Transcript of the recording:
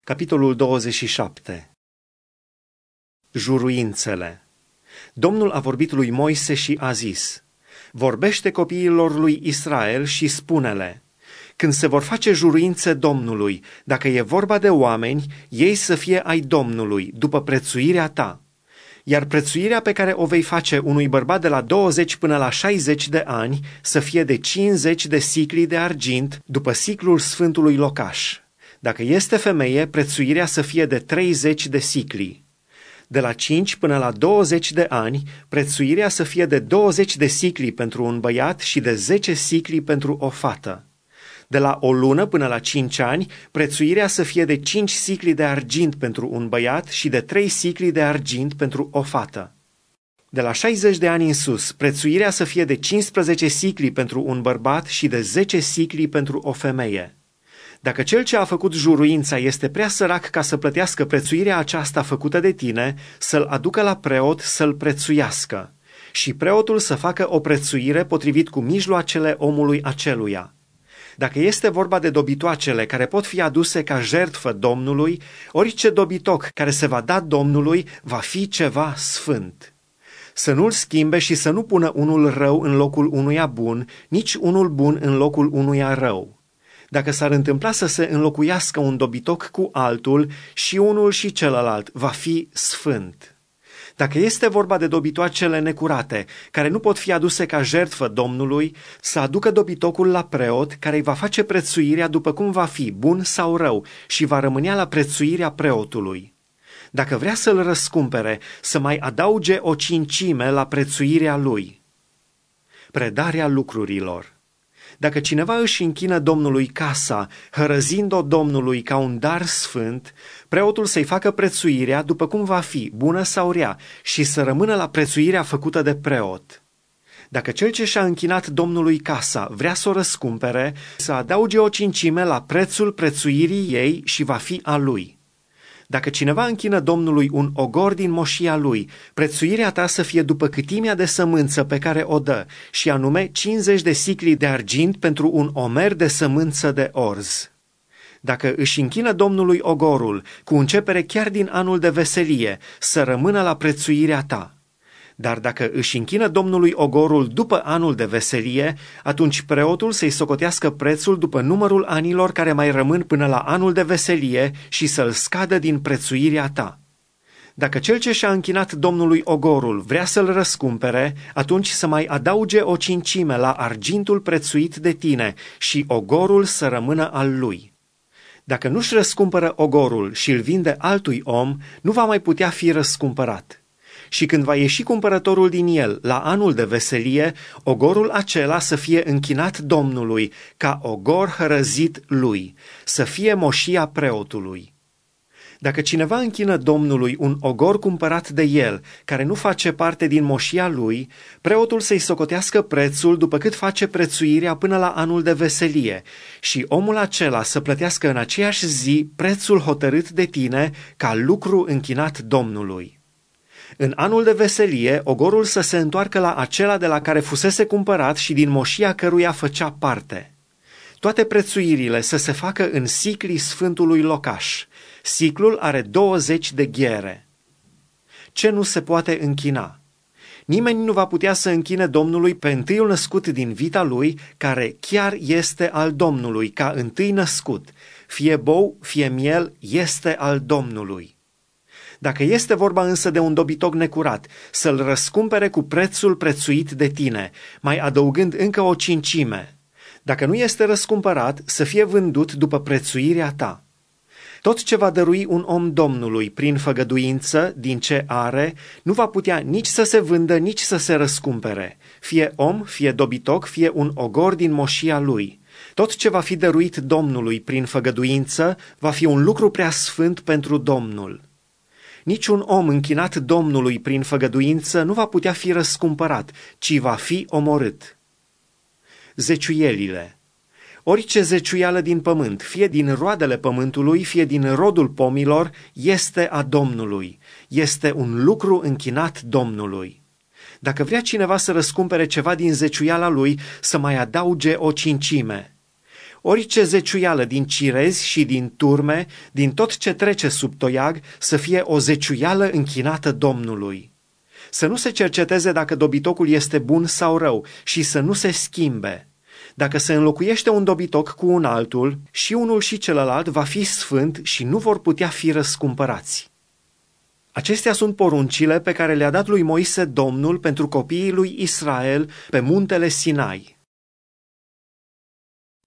Capitolul 27. Juruințele. Domnul a vorbit lui Moise și a zis: vorbește copiilor lui Israel și spune-le: când se vor face juruințe Domnului, dacă e vorba de oameni, ei să fie ai Domnului, după prețuirea ta. Iar prețuirea pe care o vei face unui bărbat de la 20 până la 60 de ani să fie de 50 de sicli de argint, după siclul sfântului locaș. Dacă este femeie, prețuirea să fie de 30 de sicli. De la 5 până la 20 de ani, prețuirea să fie de 20 de sicli pentru un băiat și de 10 sicli pentru o fată. De la o lună până la 5 ani, prețuirea să fie de 5 sicli de argint pentru un băiat și de 3 sicli de argint pentru o fată. De la 60 de ani în sus, prețuirea să fie de 15 sicli pentru un bărbat și de 10 sicli pentru o femeie. Dacă cel ce a făcut juruința este prea sărac ca să plătească prețuirea aceasta făcută de tine, să-l aducă la preot să-l prețuiască și preotul să facă o prețuire potrivit cu mijloacele omului aceluia. Dacă este vorba de dobitoacele care pot fi aduse ca jertfă Domnului, orice dobitoc care se va da Domnului va fi ceva sfânt. Să nu-l schimbe și să nu pună unul rău în locul unuia bun, nici unul bun în locul unuia rău. Dacă s-ar întâmpla să se înlocuiască un dobitoc cu altul, și unul și celălalt va fi sfânt. Dacă este vorba de dobitoacele necurate, care nu pot fi aduse ca jertfă Domnului, să aducă dobitocul la preot, care îi va face prețuirea după cum va fi, bun sau rău, și va rămânea la prețuirea preotului. Dacă vrea să-l răscumpere, să mai adauge o cincime la prețuirea lui. Predarea lucrurilor. Dacă cineva își închină Domnului casa, hărăzind-o Domnului ca un dar sfânt, preotul să-i facă prețuirea după cum va fi, bună sau rea, și să rămână la prețuirea făcută de preot. Dacă cel ce și-a închinat Domnului casa vrea să o răscumpere, să adauge o cincime la prețul prețuirii ei și va fi a lui. Dacă cineva închină Domnului un ogor din moșia lui, prețuirea ta să fie după câtimea de sămânță pe care o dă, și anume 50 de sicli de argint pentru un omer de sămânță de orz. Dacă își închină Domnului ogorul, cu începere chiar din anul de veselie, să rămână la prețuirea ta. Dar dacă își închină Domnului ogorul după anul de veselie, atunci preotul să-i socotească prețul după numărul anilor care mai rămân până la anul de veselie și să-l scadă din prețuirea ta. Dacă cel ce și-a închinat Domnului ogorul vrea să-l răscumpere, atunci să mai adauge o cincime la argintul prețuit de tine și ogorul să rămână al lui. Dacă nu-și răscumpără ogorul și îl vinde altui om, nu va mai putea fi răscumpărat. Și când va ieși cumpărătorul din el la anul de veselie, ogorul acela să fie închinat Domnului, ca ogor hărăzit lui, să fie moșia preotului. Dacă cineva închină Domnului un ogor cumpărat de el, care nu face parte din moșia lui, preotul să-i socotească prețul după cât face prețuirea până la anul de veselie și omul acela să plătească în aceeași zi prețul hotărât de tine ca lucru închinat Domnului. În anul de veselie, ogorul să se întoarcă la acela de la care fusese cumpărat și din moșia căruia făcea parte. Toate prețuirile să se facă în sicli sfântului locaș. Siclul are 20 de ghere. Ce nu se poate închina? Nimeni nu va putea să închine Domnului pe întâiul născut din vita lui, care chiar este al Domnului, ca întâi născut. Fie bou, fie miel, este al Domnului. Dacă este vorba însă de un dobitoc necurat, să-l răscumpere cu prețul prețuit de tine, mai adăugând încă o cincime. Dacă nu este răscumpărat, să fie vândut după prețuirea ta. Tot ce va dărui un om Domnului prin făgăduință, din ce are, nu va putea nici să se vândă, nici să se răscumpere, fie om, fie dobitoc, fie un ogor din moșia lui. Tot ce va fi dăruit Domnului prin făgăduință va fi un lucru prea sfânt pentru Domnul. Niciun om închinat Domnului prin făgăduință nu va putea fi răscumpărat, ci va fi omorât. Zeciuielile. Orice zeciuială din pământ, fie din roadele pământului, fie din rodul pomilor, este a Domnului. Este un lucru închinat Domnului. Dacă vrea cineva să răscumpere ceva din zeciuiala lui, să mai adauge o cincime. Orice zeciuială din cirezi și din turme, din tot ce trece sub toiag, să fie o zeciuială închinată Domnului. Să nu se cerceteze dacă dobitocul este bun sau rău și să nu se schimbe. Dacă se înlocuiește un dobitoc cu un altul, și unul și celălalt va fi sfânt și nu vor putea fi răscumpărați. Acestea sunt poruncile pe care le-a dat lui Moise Domnul pentru copiii lui Israel pe muntele Sinai.